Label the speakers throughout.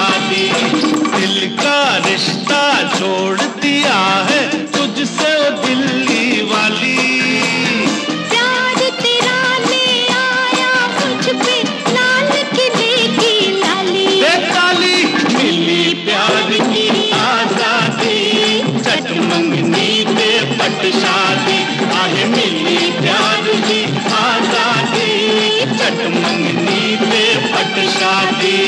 Speaker 1: शादी। दिल का रिश्ता जोड़ दिया है तुझसे ओ दिल्ली वाली।
Speaker 2: प्यार तेरा ले आया मुझ पे लाल किले की लाली।
Speaker 1: ताली मिली प्यार की आजादी, चट मंगनी पे पट शादी। आहे मिली प्यार की आजादी, चट मंगनी पे पट शादी।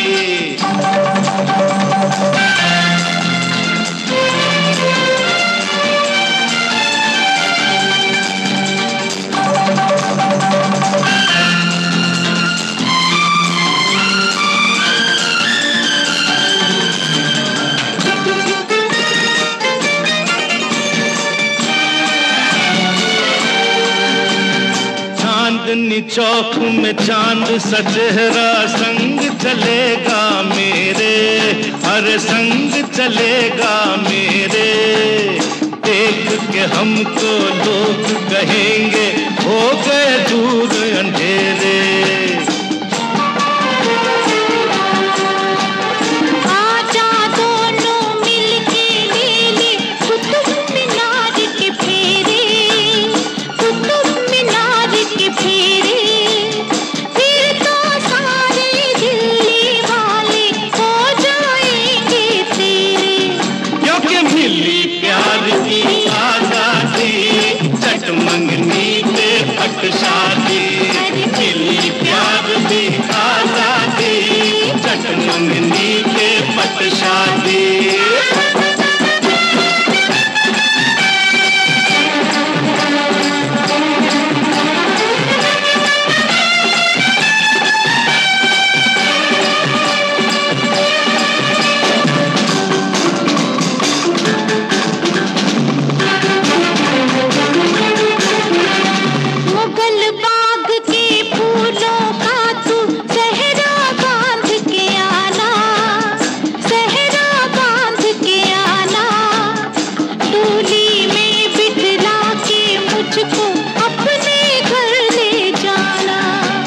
Speaker 1: चांदनी चौक में चांद सा चेहरा संग चलेगा मेरे, हर संग चलेगा मेरे। देख के हमको लोग कहेंगे हो गए दूर अंधेरे।
Speaker 2: आजा दोनों मिलके ले ले कुतुब मीनार के फेरे, कुतुब मीनार के फेरे। फिर तो सारे दिल्ली वाले हो जाएंगे तेरे।
Speaker 1: क्योंकि मिली प्यार की आजादी, चट मंगनी पे पट शादी। मिली प्यार की आजादी, चट मंगनी पे पट शादी।
Speaker 2: मुगल बाग के फूलों का तू सहरा बांध के आना, सहरा बांध के आना। डोली में बिठला के मुझको अपने घर ले जाना।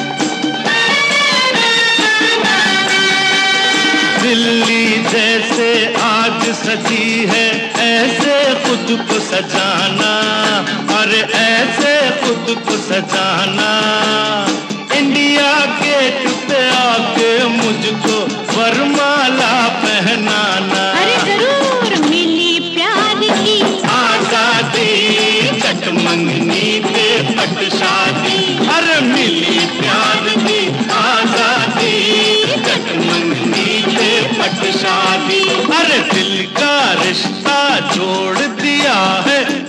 Speaker 1: दिल्ली जैसे आज सजी है ऐसे खुद को सजाना, अरे ऐसे खुद को सजाना। इंडिया गेट पे आके मुझको वरमाला पहनाना।
Speaker 2: अरे जरूर मिली प्यार की
Speaker 1: आजादी, चट मंगनी पे पट शादी। अरे मिली प्यार की आजादी, चट मंगनी पे पट शादी। अरे दिल का रिश्ता जोड़ दिया है